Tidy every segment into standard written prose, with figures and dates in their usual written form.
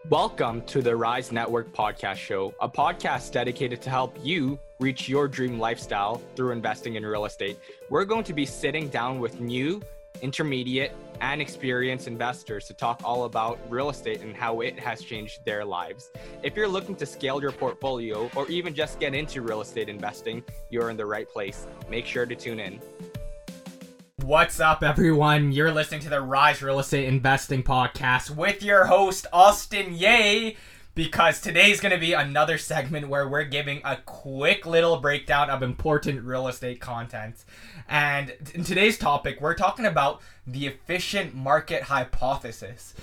Welcome to the Rise Network podcast show, a podcast dedicated to help you reach your dream lifestyle through investing in real estate. We're going to be sitting down with new, intermediate, and experienced investors to talk all about real estate and how it has changed their lives. If you're looking to scale your portfolio or even just get into real estate investing, you're in the right place. Make sure to tune in. What's up, everyone? You're listening to the Rise Real Estate Investing Podcast with your host, Austin Ye, because today's going to be another segment where we're giving a quick little breakdown of important real estate content. And in today's topic, we're talking about the efficient market hypothesis.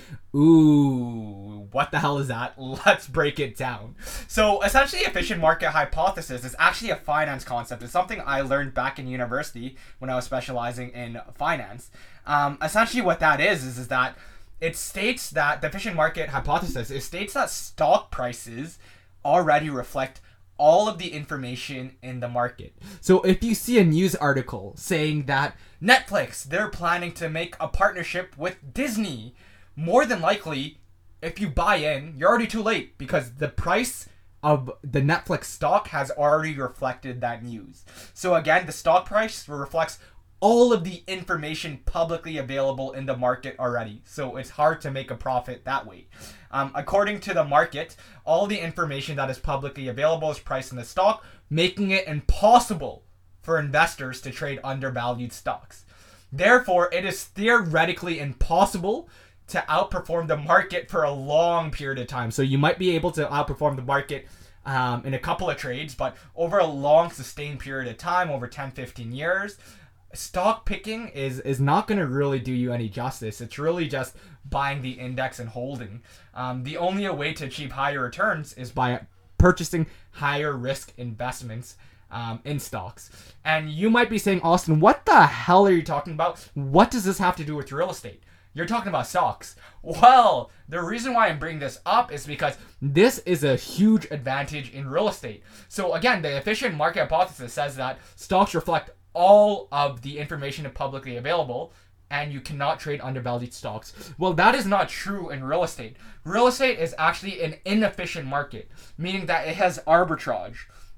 Ooh, what the hell is that? Let's break it down. So essentially, efficient market hypothesis is actually a finance concept. It's something I learned back in university when I was specializing in finance. Essentially what that is that it states that the efficient market hypothesis, it states that stock prices already reflect all of the information in the market. So if you see a news article saying that Netflix, they're planning to make a partnership with Disney, more than likely, if you buy in, you're already too late because the price of the Netflix stock has already reflected that news. So again, the stock price reflects all of the information publicly available in the market already. So it's hard to make a profit that way. According to the market, all the information that is publicly available is priced in the stock, making it impossible for investors to trade undervalued stocks. Therefore, it is theoretically impossible to outperform the market for a long period of time. So you might be able to outperform the market in a couple of trades, but over a long sustained period of time, over 10, 15 years, stock picking is not going to really do you any justice. It's really just buying the index and holding. The only way to achieve higher returns is by purchasing higher risk investments in stocks. And you might be saying, Austin, what the hell are you talking about? What does this have to do with real estate? You're talking about stocks. Well, the reason why I'm bringing this up is because this is a huge advantage in real estate. So again, the efficient market hypothesis says that stocks reflect all of the information publicly available, and you cannot trade undervalued stocks. Well, that is not true in real estate. Real estate is actually an inefficient market, meaning that it has arbitrage.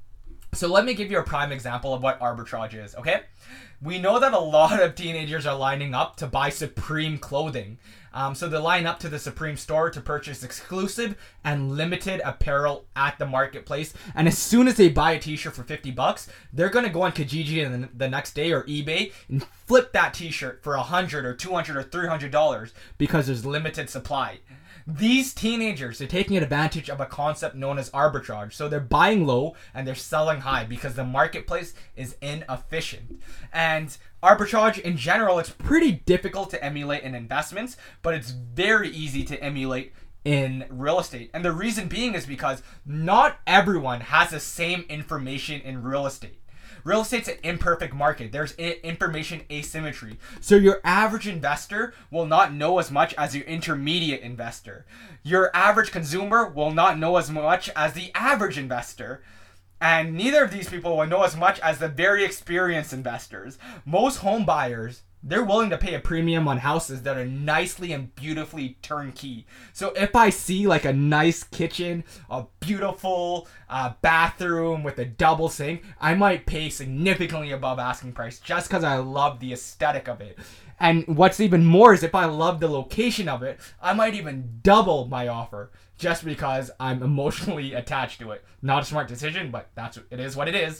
So let me give you a prime example of what arbitrage is, okay? We know that a lot of teenagers are lining up to buy Supreme clothing. So they line up to the Supreme store to purchase exclusive and limited apparel at the marketplace. And as soon as they buy a t-shirt for $50, they're going to go on Kijiji the next day or eBay and flip that t-shirt for $100 or $200 or $300 because there's limited supply. These teenagers are taking advantage of a concept known as arbitrage. So they're buying low and they're selling high because the marketplace is inefficient. And arbitrage in general, it's pretty difficult to emulate in investments, but it's very easy to emulate in real estate. And the reason being is because not everyone has the same information in real estate. Real estate's an imperfect market. There's information asymmetry. So your average investor will not know as much as your intermediate investor. Your average consumer will not know as much as the average investor. And neither of these people will know as much as the very experienced investors. Most home buyers, they're willing to pay a premium on houses that are nicely and beautifully turnkey. So if I see like a nice kitchen, a beautiful bathroom with a double sink, I might pay significantly above asking price just because I love the aesthetic of it. And what's even more is if I love the location of it, I might even double my offer just because I'm emotionally attached to it. Not a smart decision, but it is what it is.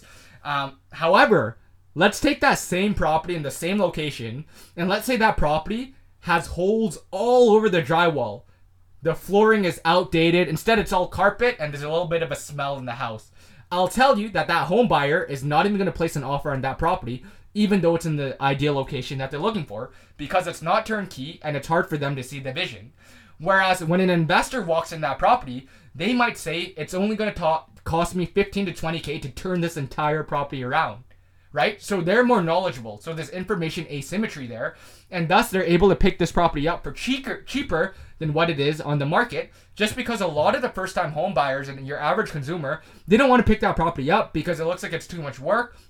However, let's take that same property in the same location, and let's say that property has holes all over the drywall. The flooring is outdated. Instead, it's all carpet, and there's a little bit of a smell in the house. I'll tell you that home buyer is not even going to place an offer on that property, even though it's in the ideal location that they're looking for, because it's not turnkey, and it's hard for them to see the vision. Whereas when an investor walks in that property, they might say, it's only going to cost me $15 to $20K to turn this entire property around. Right? So they're more knowledgeable. So there's information asymmetry there. And thus they're able to pick this property up for cheaper than what it is on the market. Just because a lot of the first time home buyers and your average consumer, they don't want to pick that property up because it looks like it's too much work.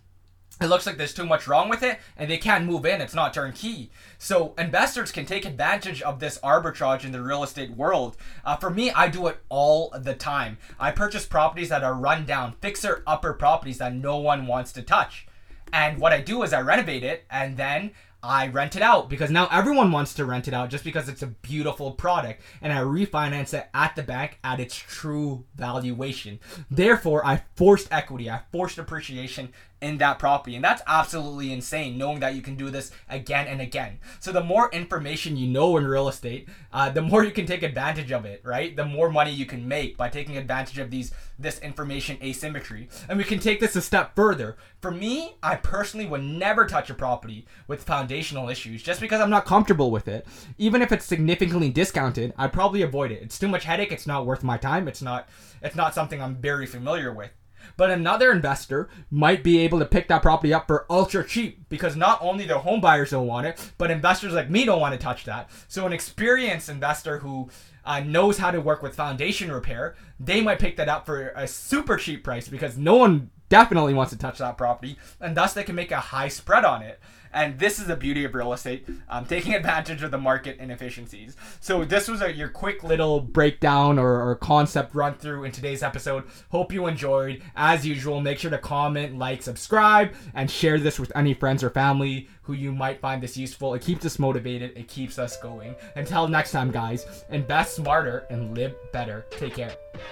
it looks like there's too much wrong with it and they can't move in. It's not turnkey. So investors can take advantage of this arbitrage in the real estate world. For me, I do it all the time. I purchase properties that are run down, fixer-upper properties that no one wants to touch. And what I do is I renovate it and then I rent it out, because now everyone wants to rent it out just because it's a beautiful product, and I refinance it at the bank at its true valuation. Therefore, I forced equity, I forced appreciation in that property, and that's absolutely insane, knowing that you can do this again and again. So the more information you know in real estate, the more you can take advantage of it, right? The more money you can make by taking advantage of this information asymmetry. And we can take this a step further. For me, I personally would never touch a property with foundational issues just because I'm not comfortable with it. Even if it's significantly discounted, I'd probably avoid it. It's too much headache. It's not worth my time. It's not something I'm very familiar with. But another investor might be able to pick that property up for ultra cheap, because not only the home buyers don't want it, but investors like me don't want to touch that. So an experienced investor who knows how to work with foundation repair, they might pick that up for a super cheap price, because no one definitely wants to touch that property, and thus they can make a high spread on it. And this is the beauty of real estate, taking advantage of the market inefficiencies. So this was your quick little breakdown or concept run through in today's episode. Hope you enjoyed. As usual, make sure to comment, like, subscribe, and share this with any friends or family who you might find this useful. It keeps us motivated. It keeps us going. Until next time, guys, invest smarter and live better. Take care.